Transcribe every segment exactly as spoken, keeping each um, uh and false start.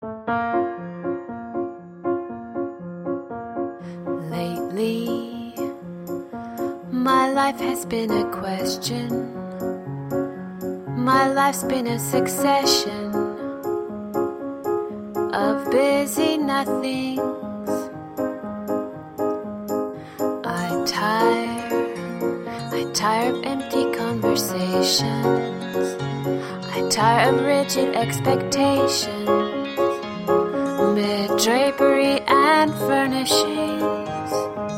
Lately, my life has been a question. My life's been a succession of busy nothings. I tire, I tire of empty conversations. I tire of rigid expectations, mid-drapery and furnishings.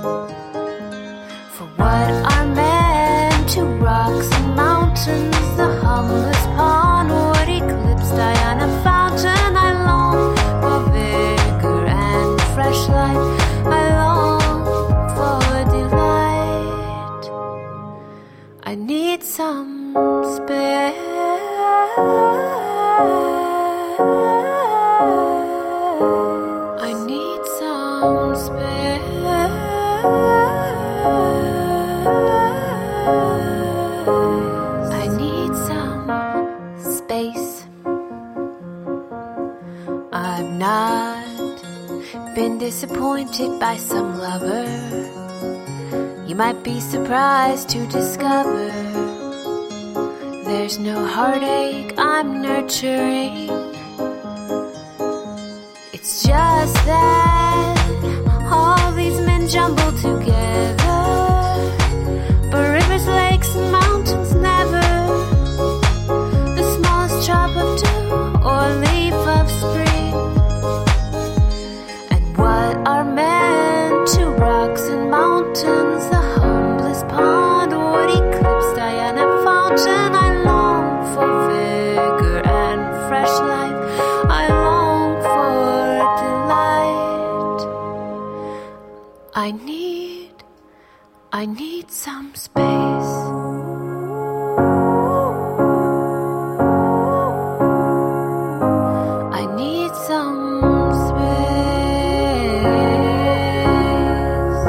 For what are men to rocks and mountains? The humblest pawn would eclipse Diana Fountain. I long for vigor and fresh light. I long for delight. I need some space. I need some space. I need some space. I've not been disappointed by some lover. You might be surprised to discover there's no heartache I'm nurturing. It's just that all these men jumble together, but rivers, lakes, and mountains never. The smallest drop of dew or leaf of spring. And what are men to rocks and mountains? The humblest pond would eclipse Diana Fountain. I long for vigor and fresh life. I long for delight. I need, I need some space. I need some space.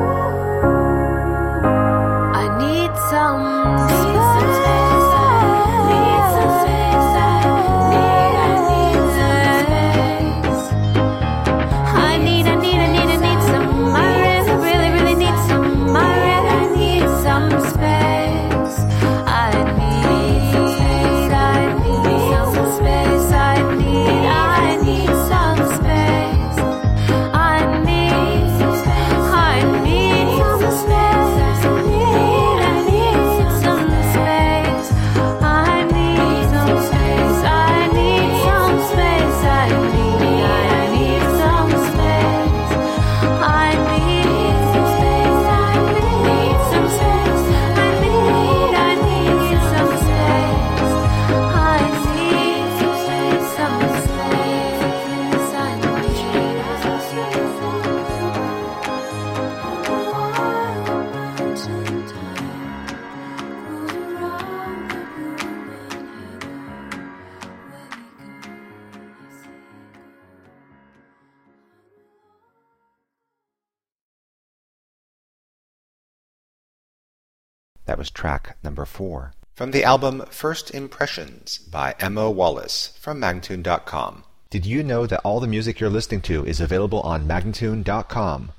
I need some space. Need some space. I need, I need some space. I need, I need, I need, I need some. I really, really, really need some. I really need some space. I need, I need some space. I need, I need some space. I need, I need some space. I need, I need some space. I need some space. I need some space. I need, I need some space. I need some space. I need some space. I need, I need some space. I need some space. Some space. I That was track number four from the album First Impressions by Emma Wallace from Magnatune dot com. Did you know that all the music you're listening to is available on Magnatune dot com?